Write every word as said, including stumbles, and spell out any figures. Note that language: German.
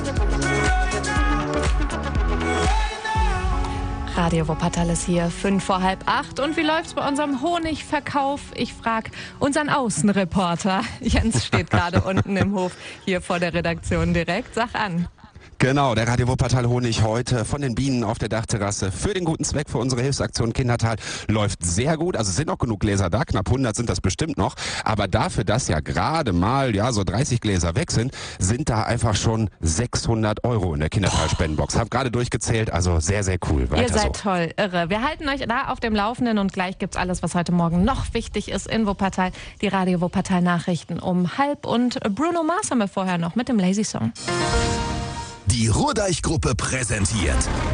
Radio Wuppertal ist hier, fünf vor halb acht. Und wie läuft's bei unserem Honigverkauf? Ich frage unseren Außenreporter. Jens steht gerade unten im Hof hier vor der Redaktion direkt. Sag an. Genau, der Radio Wuppertal Honig heute von den Bienen auf der Dachterrasse für den guten Zweck, für unsere Hilfsaktion Kindertal läuft sehr gut. Also es sind noch genug Gläser da, knapp hundert sind das bestimmt noch. Aber dafür, dass ja gerade mal ja so dreißig Gläser weg sind, sind da einfach schon sechshundert Euro in der Kindertal-Spendenbox. Hab gerade durchgezählt, also sehr, sehr cool. Weiter Ihr seid so. toll, irre. Wir halten euch da auf dem Laufenden und gleich gibt's alles, was heute Morgen noch wichtig ist in Wuppertal. Die Radio Wuppertal Nachrichten um halb und Bruno Mars haben wir vorher noch mit dem Lazy Song. Die Ruhrdeich-Gruppe präsentiert